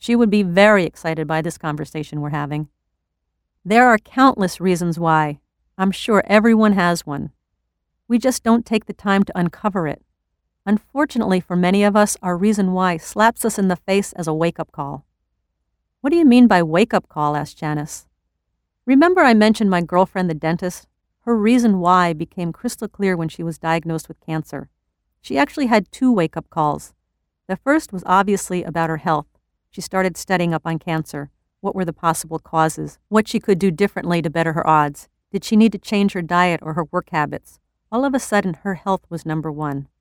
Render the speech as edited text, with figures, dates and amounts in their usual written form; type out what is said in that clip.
She would be very excited by this conversation we're having. There are countless reasons why. I'm sure everyone has one. We just don't take the time to uncover it. Unfortunately for many of us, our reason why slaps us in the face as a wake-up call. What do you mean by wake-up call? Asked Janice. Remember I mentioned my girlfriend the dentist? Her reason why became crystal clear when she was diagnosed with cancer. She actually had 2 wake-up calls. The first was obviously about her health. She started studying up on cancer. What were the possible causes? What she could do differently to better her odds? Did she need to change her diet or her work habits? All of a sudden, her health was number 1.